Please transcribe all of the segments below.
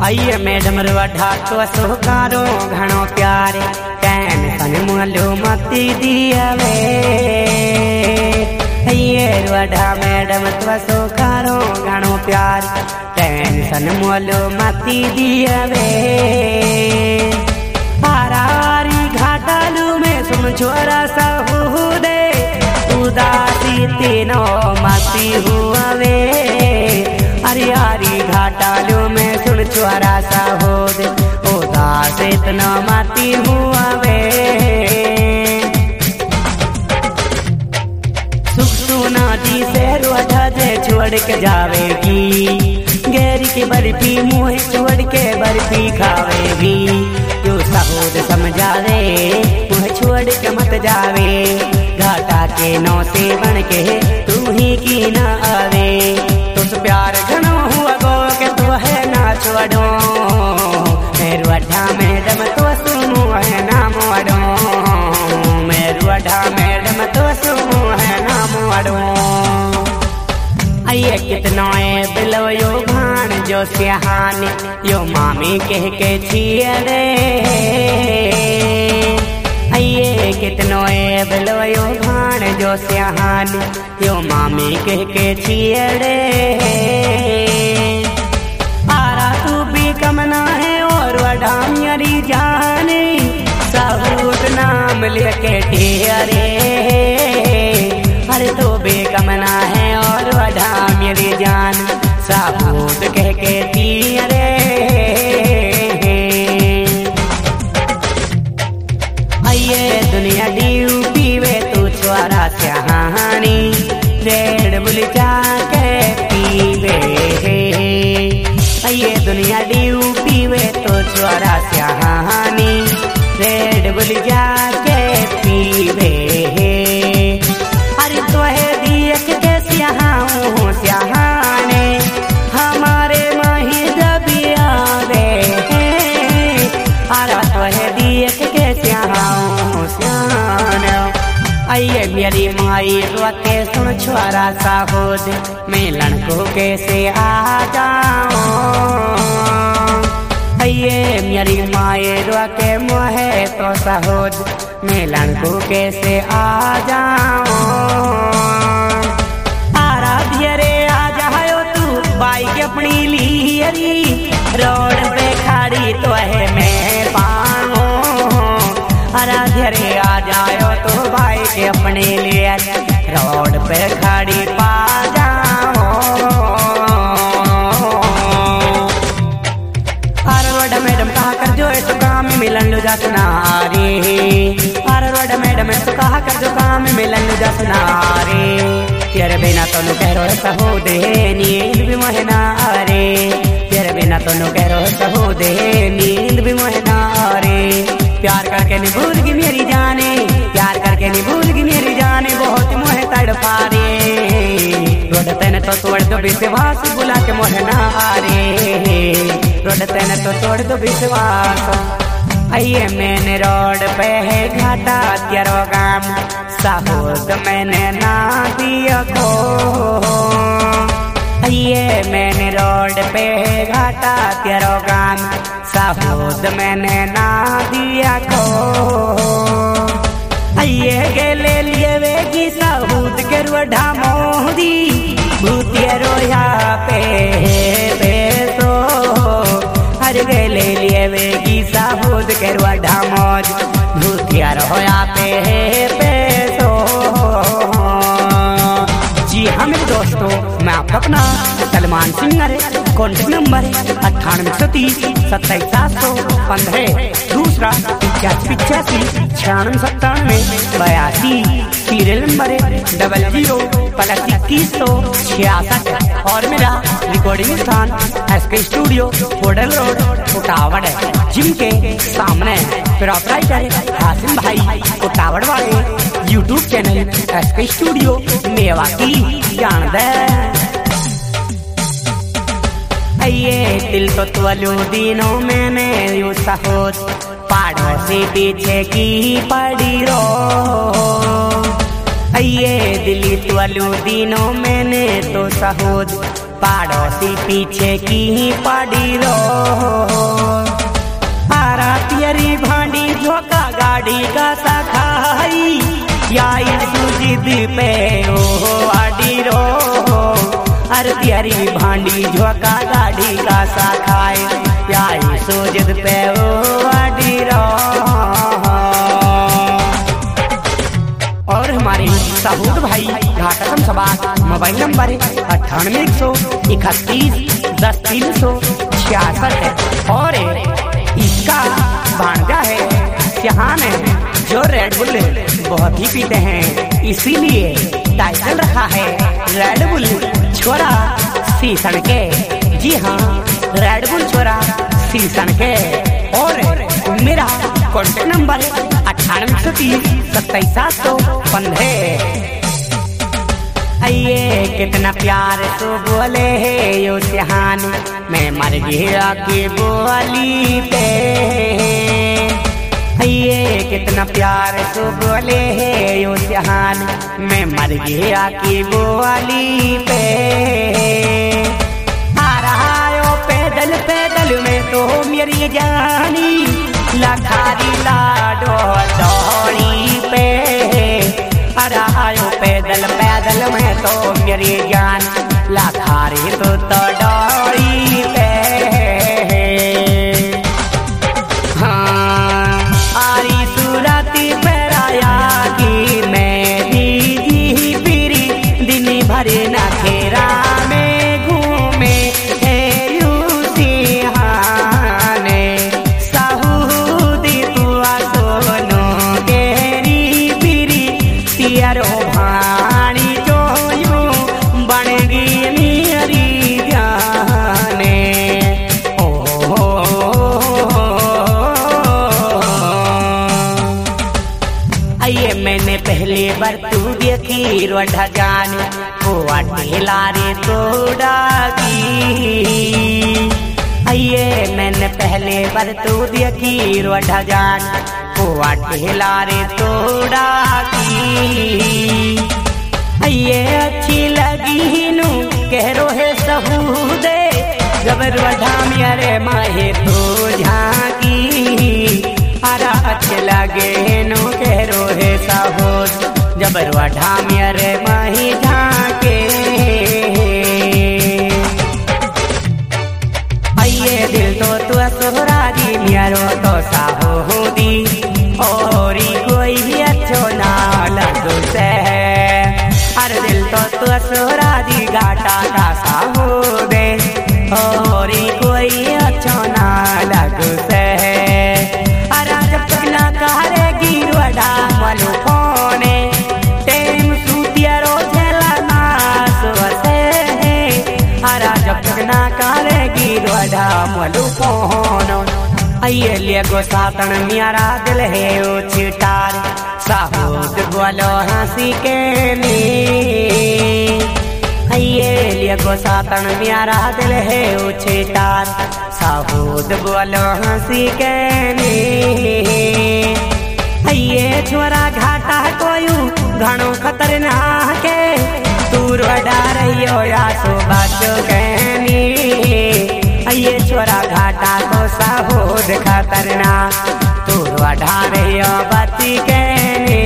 आइए मैडम रुआढ़ा तो सोकारो घणो प्यारे टेंशन मोलो मती दियावे। आइए रुआढ़ा मैडम तो सोकारो घणो प्यार टेंशन मोलो मती दियावे। आरारी घाटालू में सुन छोरा सा दे उदासी तीनों मती हुआवे। अरियारी घाटालू में सुन छोरा सा हो दे उदास इतना माती हुआ वे। सुख सुना दी से रुआढ़ा जे छोड़ के जावेगी। गैरी की बर्फी मुँह छोड़ के बर्फी खावेगी। तू सहोद समझावे मुँह छोड़ के मत जावे। घाटा के नौ से बन के तू ही की न आवे। तुझ प्यार घणो हुआ गो के तू है ना छोड़ो। रुआढ़ा मैडम तो सुनो है ना मोड़ो। रुआढ़ा मैडम तो सुनो है ना मोड़ो। आइए कितना है बिलो यो भान जो सिहान यो मामी कह के छिए रे। आइए कितनो है बिलो यो भान जो सिहान यो मामी कह के छिए रे। आरा तू भी कमना है और वढ़ामियरी जाने सबूत नाम लेके ठियरे। अरे तो बेकमना है और वढ़ामियरी जान सबूत कह के ठियरे। आइए दुनिया ड्यू पीवे तू छोरा सहानी रेड बुल जाके पीवे। आइए दुनिया ड्यू पीवे तो छोरा सहानी रेड बुल जाके पीवे। अरे तो है देख के स्याहाऊं स्याहाने हमारे माही जबी आवे। अरे तो है देख के स्याहाऊं स्याहाने। आइए मेरी माई रोते सुन छोरा सा हो दे मिलन को कैसे आ जाऊं। आइए मेरी माई रोके मोहे तो सहोद मिलन को कैसे आ जाऊं। आराध्य रे आ जाओ तू बाइक अपनी लियरी रोड पे खड़ी तो है मैं पाऊं। आराध्य रे आ जाओ तो बाइक अपने लिए रोड पे खड़ी पा जाओ। अरे मैडम कहा कर जो है तो काम में मिलन लो जासना रे। अरे मैडम तो कहा कर जो काम में मिलन लो जासना रे। तेरे बिना तो नु कह रो सहो दे नींद भी मोहना रे। तेरे बिना तो नु कह रो सहो दे नींद भी मोहना रे। प्यार करके नहीं भूलगी मेरी जाने प्यार करके नहीं भूलगी मेरी जाने बहुत मोहे तड़पा रे। रोड तेने तो तोड़ दो विश्वास बुला के मोहे ना रे। रोड तेने तो तोड़ दो विश्वास। आइए मैंने रोड पे है घाटा तेरो गाम साहोद मैंने ना दिया को। आइए मैंने रोड पे है घाटा तेरो गाम साहोद मैंने ना दिया को। आइए गेले लिए वेगी साहूद के रुआढ़ा मोदी भूतिया रोया पे बेसो। हर गेले लिए वेगी साहूद के रुआढ़ा मौज भूतिया रोया पे बेसो। जी हाँ मेरे दोस्तों मैं आपका अपना सलमान सिंगर कॉन्टेक्ट नंबर 9830 2715 दूसरा 8585 9697 सीरियल नंबर 00+2166 और मेरा रिकॉर्डिंग स्थान SK studio hotel road Utawad gym के सामने। प्रोपराइटर हासिम भाई उटावड़ वाले YouTube channel SK studio Mewati जान दे। आइए दिल तो त्वलू दिनों मैंने यू सहोद पड़ोसी पीछे की पड़ी रो। आइए दिली त्वलू दिनों मैंने तो सहोद पड़ोसी पीछे की पड़ी रो। आरा तेरी भांडी झोंका गाड़ी का सखाई याई सुजिद पे ओ आडी रो। अरे तेरी भांडी झोंका गाड़ी का सखाई याई सुजिद पे ओ आडी रो। और हमारे साहूद भाई घाटा समाज मोबाइल नंबर 9831310366 है। और इसका भांजा है चहान है जो रेड बुल बहुत ही पीते हैं, इसीलिए टाइटल रखा है रेड बुल छोरा सीसन के। जी हाँ, रेड बुल छोरा सीसन के। और मेरा कॉन्टेक्ट नंबर 9830 आइए कितना प्यार तो बोले है यो सिहान, मैं मर गया की बोली पे। आइए कितना प्यार तो बोले है यो सिहान, मैं मर गया की बोली पे। आ रहा यो पैदल पैदल में तो मेरी जानी लखारी लाडो दौड़ी पे। आयो पैदल पैदल में तो मेरी जान लखारी तो दौड़ी पे। हाँ आरी सूरती पैराया की मेरी जी पीरी दिन भर न खेरा में घूमे है भाणी जो यूं बन गई मेरी जाने। आइए मैंने पहले बार तू देखी रोढ़ा जान वो ढेलारे तोड़ा की। आइए मैंने पहले बार तू देखी रोढ़ा जान वो ढेलारे तोड़ा की। ये अच्छी लगी नू कह रो है सहूदे जब रोढ़ा मेरे माहे तो झांकी। अरा अच्छे लगे नू कह रो है सहूद जब रोढ़ा मेरे माही झांके। आइए दिल तो तू सोहरा दी मेरो तो साहूदी और कोई अच्छो ना लगो से। हर दिल तो तू सोहरा दी घाटा का साहूदे और कोई अच्छो ना लगो से। अरा जब तक ना करेगी रोड़ा मलू फोने टेम सूतिया रोजेला ना सोसे। अरा जब तक ना करेगी रोड़ा मलू फोन। आइए लिए गो सातन मेरा दिल है ओ चिटार साहूद बोलो हंसी के नी। आइए लिए गो सातन मेरा दिल है ओ चिटार साहूद बोलो हंसी के नी। आइए छोरा घाटा कोयू घणो खतरनाक है तू रोड़ा रहियो या सो बाजो कहनी। ये छोरा घाटा को साहूद खतरनाक तू रोड़ा रहियो बाती कहनी।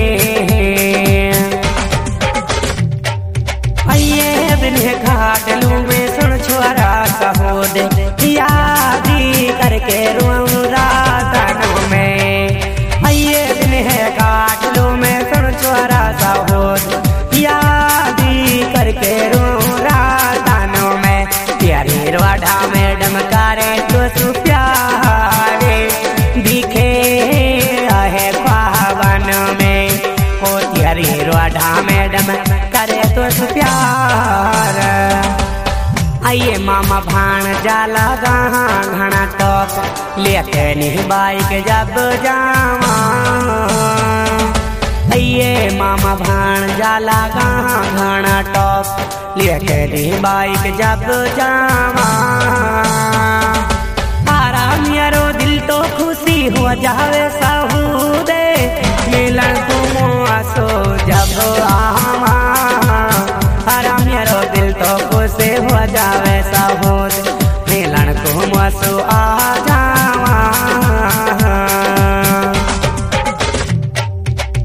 ये दिन घाट लू में सुन छोरा साहूद यादी करके रो रातों में। ये दिन है घाट लू में सुन छोरा साहूद यादी करके रो रातों में। तेरी रोड़ा मैडम करे तो सुप्यारे दिखे है पावन में। ओ तेरी रोड़ा मैडम करे तो सुप्यार। आइए मामा भाण जाला गहाँ घना टॉप लेके नहीं बाइक जब जावा। आइए मामा भाण जाला गहाँ घना टॉप लेके नहीं बाइक जब जावा। आराम यारो दिल तो खुशी हो जावे साहूदे मिलन तुम आसो जब आवा। आराम यारो दिल तो खुशी हो असो आ